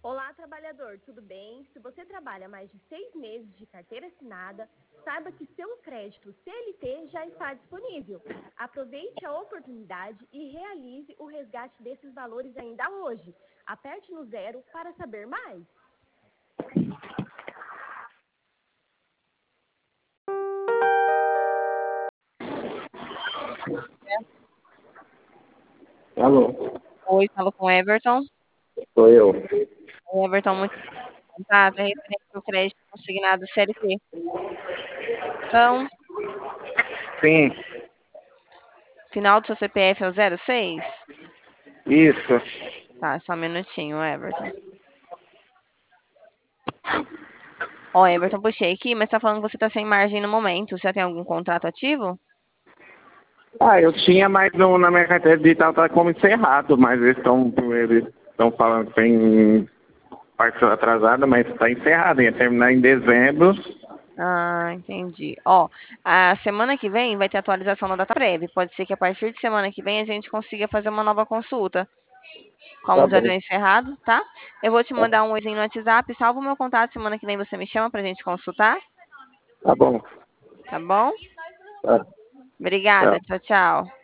Olá, trabalhador, tudo bem? Se você trabalha mais de 6 meses de carteira assinada, saiba que seu crédito CLT já está disponível. Aproveite a oportunidade e realize o resgate desses valores ainda hoje. Aperte no 0 para saber mais. Alô, Oi, falo com o Everton. sou eu. O Everton, muito contato, é referente ao crédito consignado CLT. Então, Sim, final do seu CPF é o 06? isso. Tá, só um minutinho, Everton. Ó, Everton, puxei aqui, mas tá falando que você tá sem margem no momento. Você já tem algum contrato ativo? Eu tinha, mas na minha carteira digital tá como encerrado, mas eles estão falando que tem parcela atrasada, mas está encerrado, ia terminar em dezembro. Ah, entendi. Ó, a semana que vem vai ter atualização da DataPrev. Pode ser que a partir de semana que vem a gente consiga fazer uma nova consulta. Tá Como já bom, deu encerrado, tá? Eu vou te mandar um oizinho no WhatsApp, salva o meu contato, semana que vem você me chama pra gente consultar, tá bom. tá bom? Tá, Obrigada, tchau. tchau, tchau.